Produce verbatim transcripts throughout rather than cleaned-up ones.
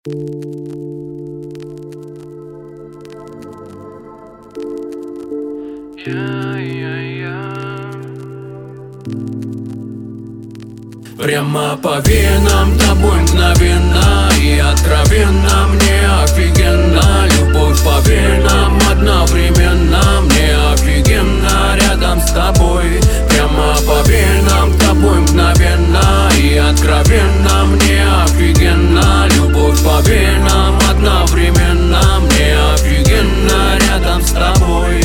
Прямо по венам тобой мгновенно и откровенно. Мне офигенно, любовь по венам одновременно. Мне офигенно рядом с тобой. Прямо по венам тобой мгновенно и откровенно. Мне офигенно, любовь по венам одновременно. Мне офигенно рядом с тобой.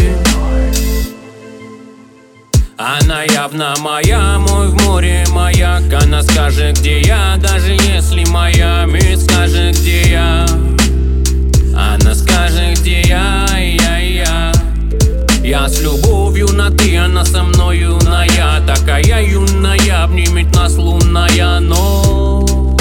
Она явно моя, мой в море маяк. Она скажет, где я, даже если Майами. Скажет, где я. Она скажет, где я, я, я. Я с любовью на ты, она со мной юная. Такая юная, обнимет нас лунная ночь.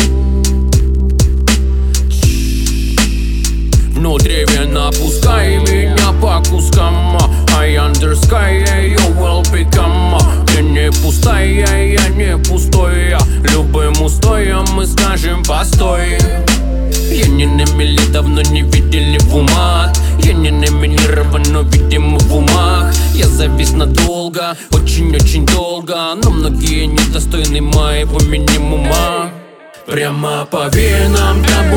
Внутривенно пускай меня по кускам. I under sky, you will become. Ты не пустая, я не пустой. Любым устоем мы скажем постой. Я не на мели, давно не видели в умах. Я не номинирован, но видимо в умах. Я завис надолго, очень-очень долго. Но многие недостойны моего минимума. Прямо по венам тобой